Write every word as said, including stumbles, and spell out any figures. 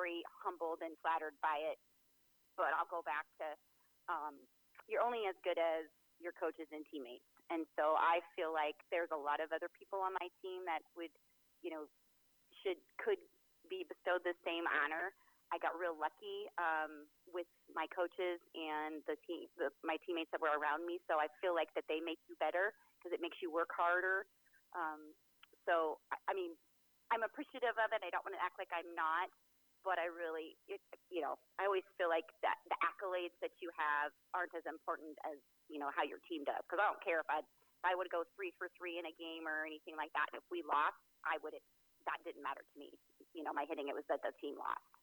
very humbled and flattered by it. But I'll go back to um, you're only as good as your coaches and teammates. And so I feel like there's a lot of other people on my team that would, you know, should could be bestowed the same honor. I got real lucky um, with my coaches and the team, the, my teammates that were around me. So I feel like that they make you better because it makes you work harder. Um, so I, I mean, I'm appreciative of it. I don't want to act like I'm not, but I really, it, you know, I always feel like that the accolades that you have aren't as important as, you know, how your team does. Because I don't care if I if I would go three for three in a game or anything like that. And if we lost, I would. That didn't matter to me. You know, my hitting, it was that the team lost.